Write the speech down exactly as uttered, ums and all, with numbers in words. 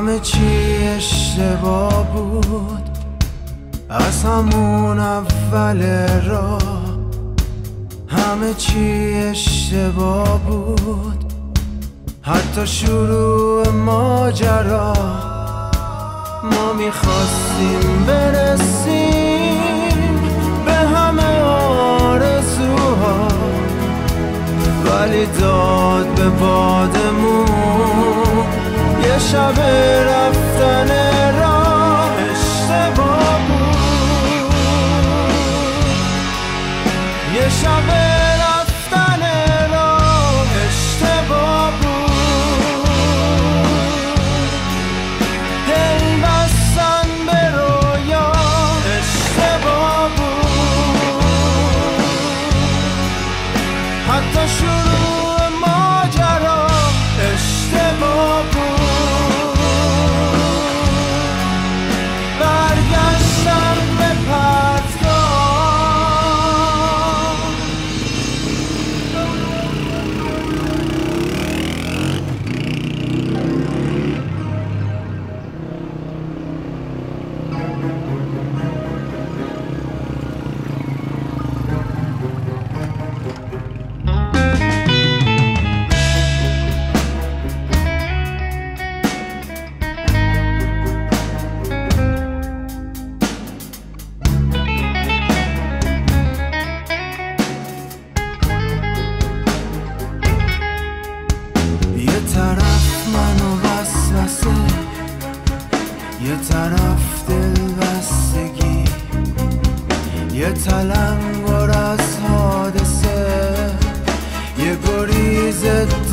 همه چی اشتباه بود از همون اول راه، همه چی اشتباه بود حتی شروع ماجرا. ما میخواستیم برسیم به همه آرزوها، ولی داد به بادمون یه شب رفتن راه اشتباه بود، یه شب رفتن راه اشتباه بود، دل بستن به رویا اشتباه بود، حتی شروع ماجرا اشتباه بود. برگشتم به پرتگاه، یه طرف منو وسوسه، یه طرف دلبستگی، یه تلنگر از حادثه، یه گریز